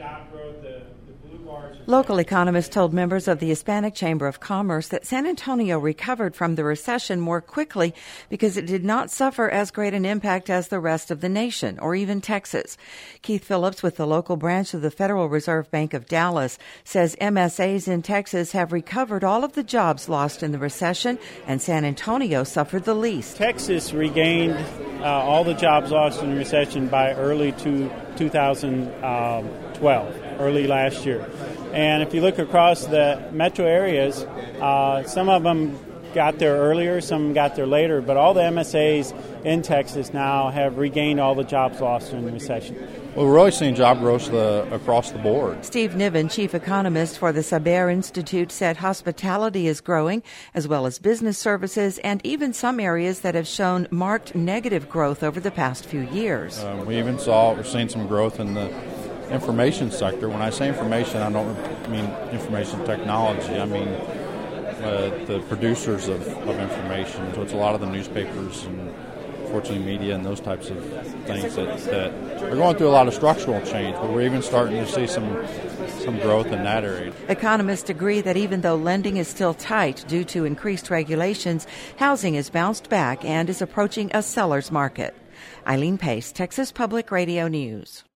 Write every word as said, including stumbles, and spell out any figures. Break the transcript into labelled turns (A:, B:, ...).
A: job growth, the, the blue bars.
B: Local economists told members of the Hispanic Chamber of Commerce that San Antonio recovered from the recession more quickly because it did not suffer as great an impact as the rest of the nation, or even Texas. Keith Phillips with the local branch of the Federal Reserve Bank of Dallas says M S As in Texas have recovered all of the jobs lost in the recession, and San Antonio suffered the least.
A: Texas regained uh, all the jobs lost in the recession by early to two thousand twelve, early last year. And if you look across the metro areas, uh, some of them got there earlier, some got there later, but all the M S As in Texas now have regained all the jobs lost in the recession.
C: Well, we're really seeing job growth uh, across the board.
B: Steve Niven, chief economist for the Saber Institute, said hospitality is growing, as well as business services, and even some areas that have shown marked negative growth over the past few years.
C: Uh, we even saw, we're seeing some growth in the information sector. When I say information, I don't mean information technology. I mean uh, the producers of, of information. So it's a lot of the newspapers and fortunately media and those types of things that, that are going through a lot of structural change, but we're even starting to see some some growth in that area.
B: Economists agree that even though lending is still tight due to increased regulations, housing has bounced back and is approaching a seller's market. Eileen Pace, Texas Public Radio News.